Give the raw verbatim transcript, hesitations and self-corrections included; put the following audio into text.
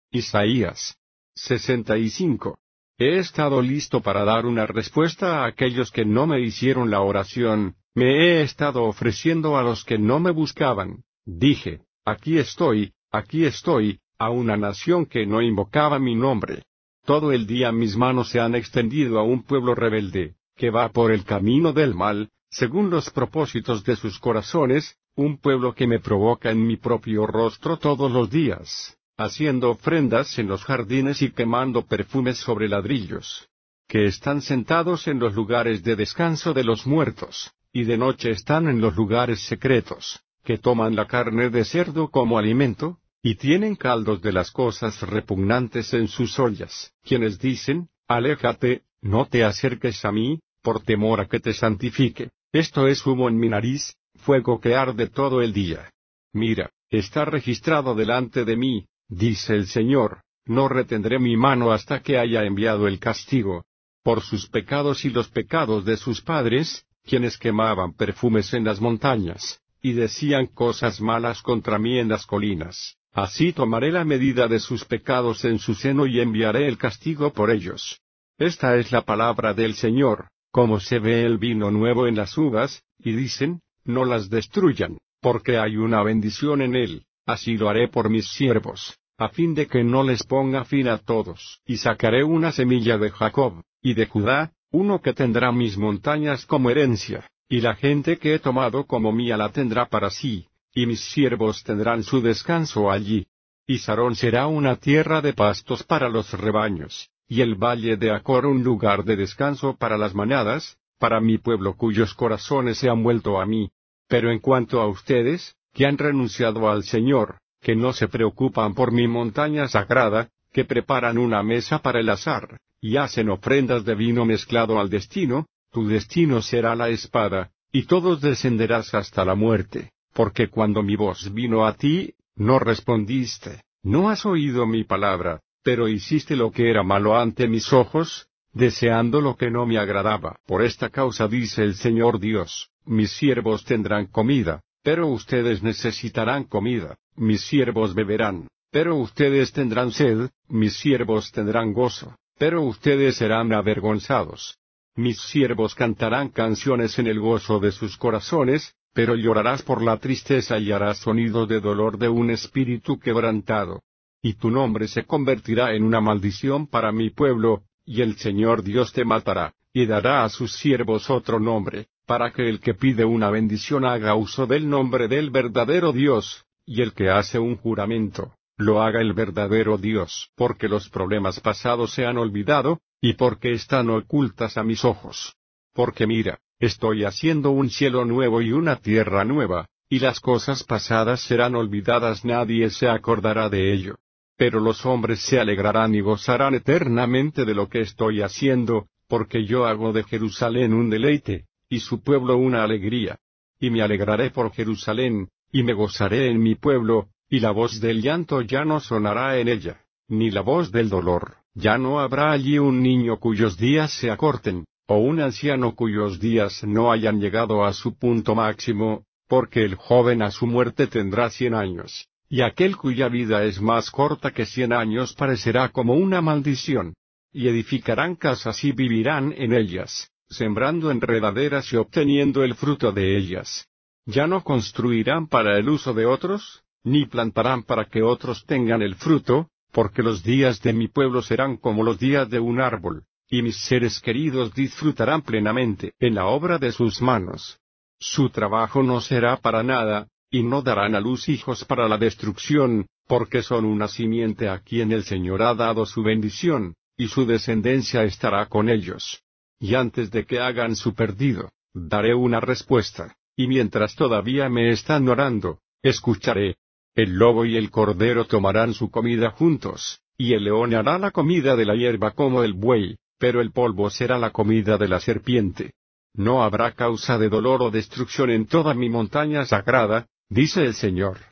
Isaías sesenta y cinco. He estado listo para dar una respuesta a aquellos que no me hicieron la oración, me he estado ofreciendo a los que no me buscaban. Dije, aquí estoy, aquí estoy, a una nación que no invocaba mi nombre. Todo el día mis manos se han extendido a un pueblo rebelde, que va por el camino del mal, según los propósitos de sus corazones, un pueblo que me provoca en mi propio rostro todos los días, haciendo ofrendas en los jardines y quemando perfumes sobre ladrillos, que están sentados en los lugares de descanso de los muertos, y de noche están en los lugares secretos, que toman la carne de cerdo como alimento, y tienen caldos de las cosas repugnantes en sus ollas, quienes dicen, aléjate, no te acerques a mí, por temor a que te santifique. Esto es humo en mi nariz, fuego que arde todo el día. Mira, está registrado delante de mí, dice el Señor, no retendré mi mano hasta que haya enviado el castigo. Por sus pecados y los pecados de sus padres, quienes quemaban perfumes en las montañas, y decían cosas malas contra mí en las colinas. Así tomaré la medida de sus pecados en su seno y enviaré el castigo por ellos. Esta es la palabra del Señor, como se ve el vino nuevo en las uvas, y dicen, no las destruyan, porque hay una bendición en él, así lo haré por mis siervos, a fin de que no les ponga fin a todos. Y sacaré una semilla de Jacob, y de Judá, uno que tendrá mis montañas como herencia, y la gente que he tomado como mía la tendrá para sí. Y mis siervos tendrán su descanso allí. Y Sarón será una tierra de pastos para los rebaños, y el valle de Acor un lugar de descanso para las manadas, para mi pueblo cuyos corazones se han vuelto a mí. Pero en cuanto a ustedes, que han renunciado al Señor, que no se preocupan por mi montaña sagrada, que preparan una mesa para el azar, y hacen ofrendas de vino mezclado al destino, tu destino será la espada, y todos descenderás hasta la muerte. Porque cuando mi voz vino a ti, no respondiste, no has oído mi palabra, pero hiciste lo que era malo ante mis ojos, deseando lo que no me agradaba. Por esta causa dice el Señor Dios, mis siervos tendrán comida, pero ustedes necesitarán comida, mis siervos beberán, pero ustedes tendrán sed, mis siervos tendrán gozo, pero ustedes serán avergonzados. Mis siervos cantarán canciones en el gozo de sus corazones, pero llorarás por la tristeza y harás sonido de dolor de un espíritu quebrantado. Y tu nombre se convertirá en una maldición para mi pueblo, y el Señor Dios te matará, y dará a sus siervos otro nombre, para que el que pide una bendición haga uso del nombre del verdadero Dios, y el que hace un juramento, lo haga el verdadero Dios, porque los problemas pasados se han olvidado, y porque están ocultas a mis ojos. Porque mira, estoy haciendo un cielo nuevo y una tierra nueva, y las cosas pasadas serán olvidadas, nadie se acordará de ello. Pero los hombres se alegrarán y gozarán eternamente de lo que estoy haciendo, porque yo hago de Jerusalén un deleite, y su pueblo una alegría. Y me alegraré por Jerusalén, y me gozaré en mi pueblo, y la voz del llanto ya no sonará en ella, ni la voz del dolor. Ya no habrá allí un niño cuyos días se acorten, o un anciano cuyos días no hayan llegado a su punto máximo, porque el joven a su muerte tendrá cien años, y aquel cuya vida es más corta que cien años parecerá como una maldición. Y edificarán casas y vivirán en ellas, sembrando enredaderas y obteniendo el fruto de ellas. Ya no construirán para el uso de otros, ni plantarán para que otros tengan el fruto, porque los días de mi pueblo serán como los días de un árbol, y mis seres queridos disfrutarán plenamente en la obra de sus manos. Su trabajo no será para nada, y no darán a luz hijos para la destrucción, porque son una simiente a quien el Señor ha dado su bendición, y su descendencia estará con ellos. Y antes de que hagan su perdido, daré una respuesta, y mientras todavía me están orando, escucharé. El lobo y el cordero tomarán su comida juntos, y el león hará la comida de la hierba como el buey, pero el polvo será la comida de la serpiente. No habrá causa de dolor o destrucción en toda mi montaña sagrada, dice el Señor.